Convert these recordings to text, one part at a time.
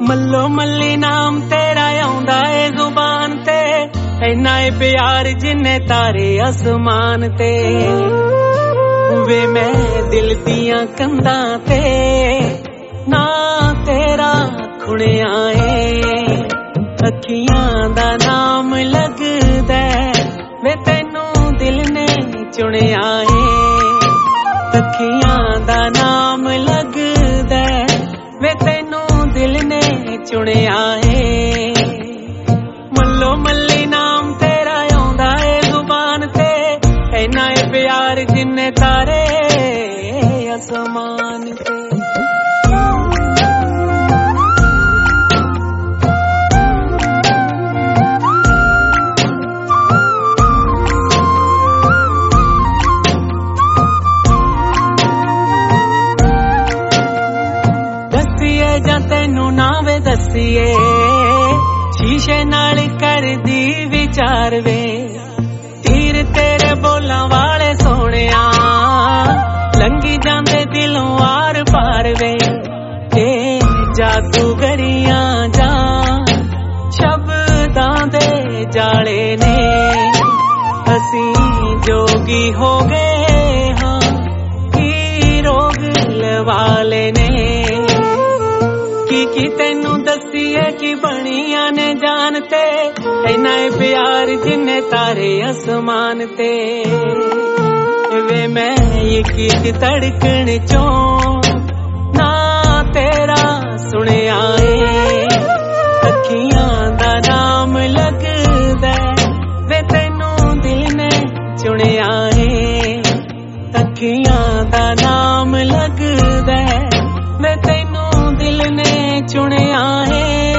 ਮੱਲੋ ਮੱਲੀ ਨਾਮ ਤੇਰਾ ਆਉਂਦਾ ਏ ਜ਼ੁਬਾਨ ਤੇ, ਇੰਨਾ ਏ ਪਿਆਰ ਜਿੰਨੇ ਤਾਰੇ ਅਸਮਾਨ ਤੇ। ਵੇ ਮੈਂ ਦਿਲ ਦੀਆਂ ਕੰਧਾਂ ਤੇ ਨਾ ਤੇਰਾ ਖੁਣਿਆ ਏ, ਅੱਖੀਆਂ ਦਾ ਨਾਮ ਲੱਗਦਾ ਵੇ ਤੈਨੂੰ ਦਿਲ ਨੇ ਚੁਣਿਆ ਏ, ਅੱਖੀਆਂ ਦਾ ਨਾਮ ਲੱਗਦਾ ਵੇ ਤੈਨੂੰ ਦਿਲ ਨੇ ਚੁਣਿਆ ਏ। ਮੱਲੋ ਮੱਲੀ ਨਾਮ ਤੇਰਾ ਆਉਂਦਾ ਏ ਜ਼ੁਬਾਨ ਤੇ, ਇੰਨਾ ਏ ਪਿਆਰ ਜਿੰਨੇ ਤਾਰੇ ਅਸਮਾਨ ਤੇ। ਦਸੀਏ ਜਾਂ ਤੈਨੂੰ ਨਾ ਵੇ ਦਸੀਏ, ਸ਼ੀਸ਼ੇ ਨਾਲ ਕਰਦੀ ਵਿਚਾਰ ਵੇ, ਤੀਰ ਤੇਰੇ ਬੋਲਾਂ ਵਾਲੇ ਸੋਹਣਿਆ ਲੰਘੀ ਜਾਂਦੇ ਦਿਲੋਂ ਆਰ ਪਾਰ ਵੇ। ਇਹ ਜਾਦੂਗਰੀਆਂ ਜਾਂ ਸ਼ਬਦਾਂ ਦੇ ਜਾਲੇ ਨੇ, ਅਸੀਂ ਜੋਗੀ ਹੋ ਗਏ ਹਾਂ ਕੀ ਰੋਗ ਲਵਾਲੇ ਨੇ। ਕੀ ਤੈਨੂੰ ਦਸੀਏ ਕਿ ਬਣੀਆਂ ਨੇ ਜਾਨ ਤੇ, ਇੰਨਾ ਏ ਪਿਆਰ ਜਿੰਨੇ ਤਾਰੇ ਅਸਮਾਨ ਤੇ। ਵੇ ਮੈਂ ਇੱਕ ਇੱਕ ਧੜਕਣ ਚੋਂ ਨਾ ਤੇਰਾ ਸੁਣਿਆ ਏ, ਅੱਖੀਆਂ ਦਾ ਨਾਮ ਲੱਗਦਾ ਵੇ ਤੈਨੂੰ ਦਿਲ ਨੇ ਚੁਣਿਆ ਏ, ਅੱਖੀਆਂ ਦਾ ਨਾਮ ਲੱਗਦਾ ਵੇ ਤੈਨੂੰ ਦਿਲ ਨੇ ਚੁਣਿਆ ਏ।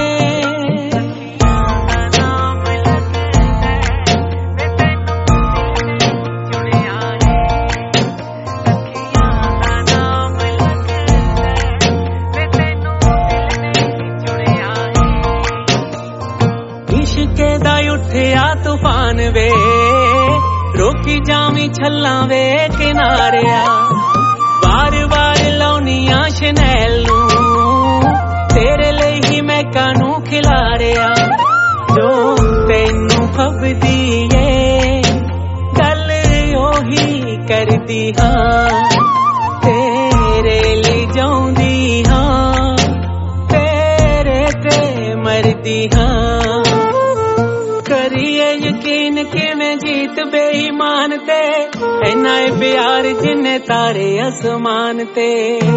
ਇਸ਼ਕੇ ਦਾ ਉੱਠਿਆ ਤੂਫਾਨ ਵੇ, ਰੋਕੀ ਜਾਵੀਂ ਛੱਲਾਂ ਵੇ ਕਿਨਾਰਿਆ, ਵਾਰ ਵਾਰ ਲਾਉਣੀਆਂ ਸ਼ਨੈਲ ਨੂੰ, ਤੇਰੇ ਲਈ ਹੀ ਮੈਂ ਕਾਨੂੰ ਖਿਲਾਰਿਆ। ਜੋ ਤੈਨੂੰ ਫੱਬਦੀ ਏ ਗੱਲ ਉਹੀ ਕਰਦੀ ਹਾਂ, ਤੇਰੇ ਲਈ ਜਾਉਂਦੀ ਹਾਂ, ਤੇਰੇ ਤੇ ਮਰਦੀ ਹਾਂ। ਕਰੀਏ ਯਕੀਨ ਕਿਵੇਂ ਜੀਤ ਬੇਈਮਾਨ ਤੇ, ਇੰਨਾ ਏ ਪਿਆਰ ਜਿੰਨੇ ਤਾਰੇ ਅਸਮਾਨ ਤੇ।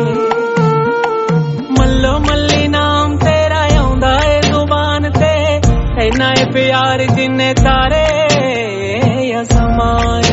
ਮੱਲੋ ਮੱਲੀ ਨਾਮ ਤੇਰਾ ਆਉਂਦਾ ਏ ਜ਼ੁਬਾਨ ਤੇ, ਇੰਨਾ ਏ ਪਿਆਰ ਜਿੰਨੇ ਤਾਰੇ ਅਸਮਾਨ